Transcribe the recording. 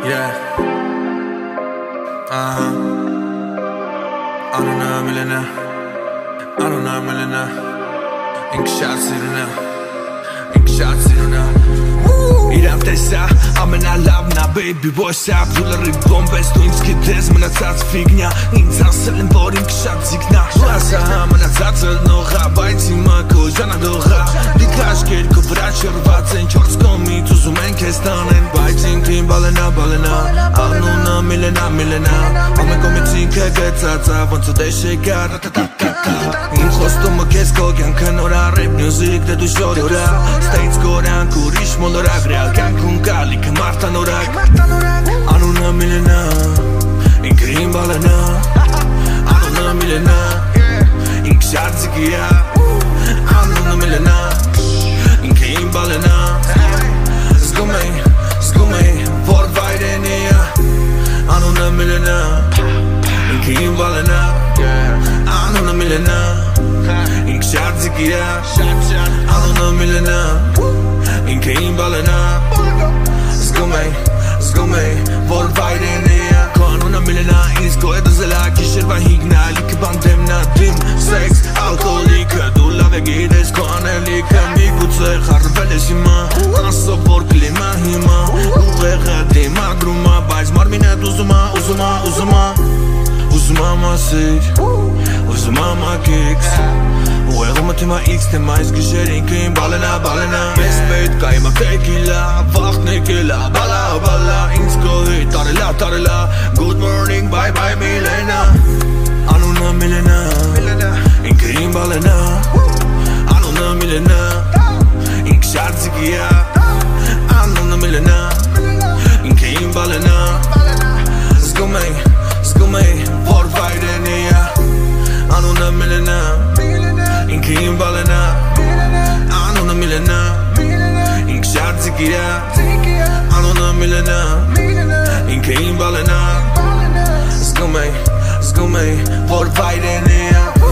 Yeah. Anuna milena, anuna milena. İnkişat sirina, İnkişat sirina. Իրավ տեսա ամենա լավնա baby voice-ա Դուլարի բոմբես դու ինձ գիտես մնացած ֆիգնյա Ինձ ասել են որ ինք շատ զիգնա Լասա մնացած ըլնողա Բայց հիմա քո ժանադողա Դիքաշ կերկու վրա շրված են չորս կոմից ուզում են քեզ տանեն Բայց ինքին բալենա բալենա Անունը միլենա միլենա Ամեն կոմից ինքը գծածա Ոնց ու դեշ եկա ռատատատատա Իմ խոստումը քեզ քո կյանքը նորա Rap music դե դու շորորա States կորանք ուրիշ մոլորակ Կյանքում կալիքը մարդանորակ Անունը միլենա Ինքը իմ բալենա Անունը միլենա Ինքը շատ զիգիա Անունը միլենա Ինքը իմ բալենա Զգում էի, որ վայրենիա Անունը միլենա Ինքը իմ բալենա Անունը միլենա Ինքը շատ զիգիա Անունը միլենա Ինքը իմ բալենա Զգում էի, որ վայրենիա Քո անունը միլենա, ինձ քո հետ զելա Գիշերվա հիգնա, լիքը բանդեմնա Դրիմ, սեքս, ալկոլիկը Դու լավ է գիտես քո անելիքը Միգուցե խառնվել ես հիմա Անսով որ կլիմա հիմա Ուղեղը դիմագրումա Բայց մարմինդ ուզումա մասիր Ուզումա մակիքս Ուղեղումը թիմա X թեմա Այս գիշեր ինքը իմ բալենա Մեզ պետք կա իմա տեկիլա Վաղթն եկելա բալա Ինձ քո հետ տարելա Good morning bye bye միլենա Անունը միլենա Ինքը իմ բալենա Անունը միլենա Ինքը շատ զիգիա Անունը միլենա Ինքը իմ բալենա Զգում էի, որ վայրենիա Անունը միլենա Ինքը իմ բալենա Անունը միլենա Ինքը շատ զիգիա Անունը միլենա Ինքը իմ բալենա Զգում էի, որ վայրենիա